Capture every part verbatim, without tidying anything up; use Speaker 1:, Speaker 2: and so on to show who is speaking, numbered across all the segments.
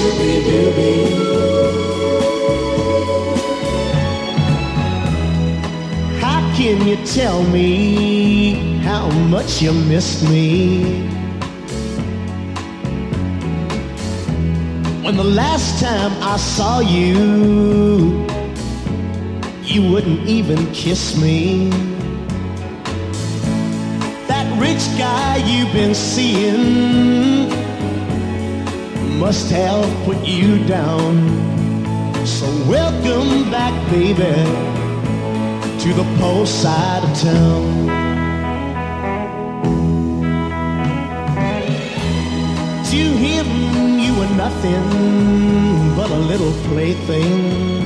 Speaker 1: Shooby-dooby. How can you tell me how much you miss me when the last time I saw you, you wouldn't even kiss me? That rich guy you've been seeing must have put you down. So welcome back, baby, to the poor side of town. To him you were nothing but a little plaything,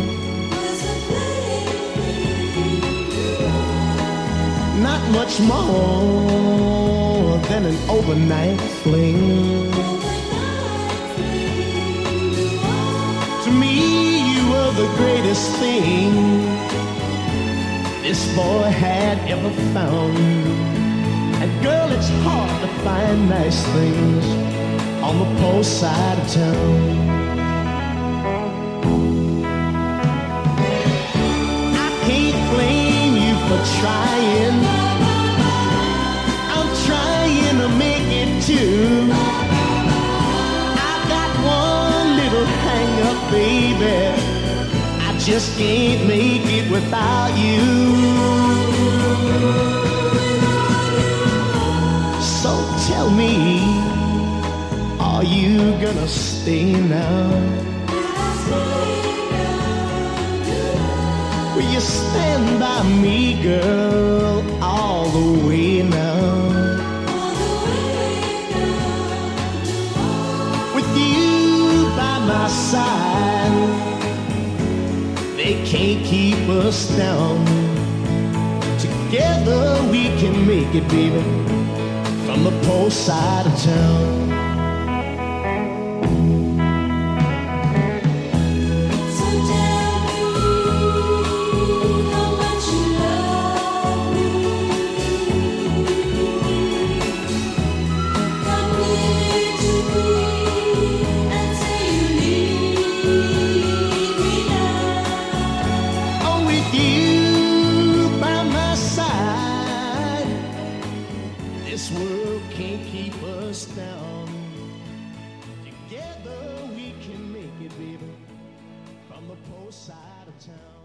Speaker 1: not much more than an overnight fling. To me you were the greatest thing this boy had ever found. And girl, it's hard to find nice things on the poor side of town. I can't blame you for trying. I'm trying to make it too. I got one little hang up, baby, I just can't make it without you. So tell me, are you gonna stay now? Will you stand by me, girl, all the way now? With you by my side, they can't keep us down. Together we can make it, baby, from the poor side of town. This world can't keep us down. Together we can make it, baby, from the poor side of town.